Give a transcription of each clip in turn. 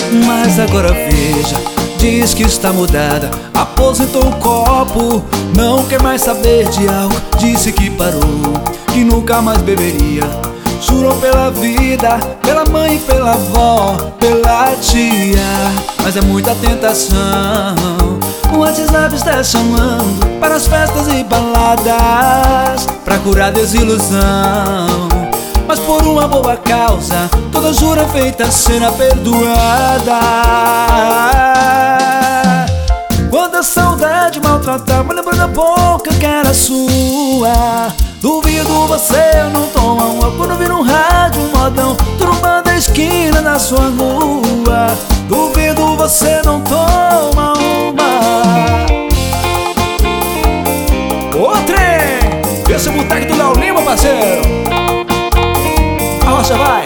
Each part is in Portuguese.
Mas agora veja, diz que está mudada, aposentou o copo, não quer mais saber de álcool. Disse que parou, que nunca mais beberia. Jurou pela vida, pela mãe e pela avó, pela tia. Mas é muita tentação, o WhatsApp está chamando para as festas e baladas, pra curar desilusão. Mas por uma boa causa, toda jura feita será perdoada. Quando a saudade maltratava, lembra da boca que era sua. Duvido você não toma uma quando vira um rádio, um modão, turma da esquina da sua rua. Duvido você não toma uma. Ô trem, esse boteco do Léo Lima, parceiro. A rocha vai.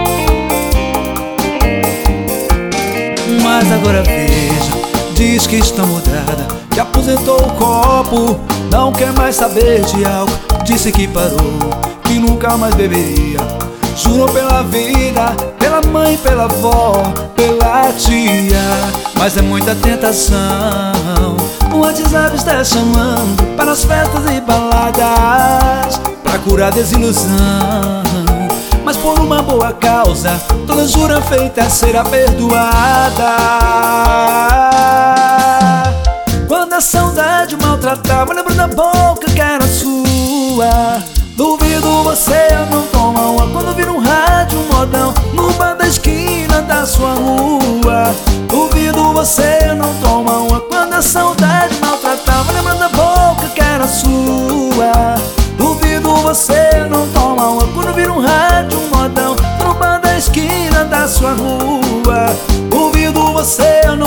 Mas agora veja, diz que está mudada, que aposentou o copo, não quer mais saber de álcool. Disse que parou, que nunca mais beberia. Jurou pela vida, pela mãe, pela avó, pela tia. Mas é muita tentação, o WhatsApp está chamando para as festas e baladas, pra curar desilusão. Mas por uma boa causa, toda jura feita será perdoada. Quando a saudade maltratava, lembra da boca que era sua. Duvido você não toma uma quando vira um rádio, um modão, no bar da esquina da sua rua. Duvido você não toma uma quando a saudade maltratava, lembra da boca que era sua. Duvido você não toma uma quando vira um rádio, um modão, no bar da esquina da sua rua. Duvido você não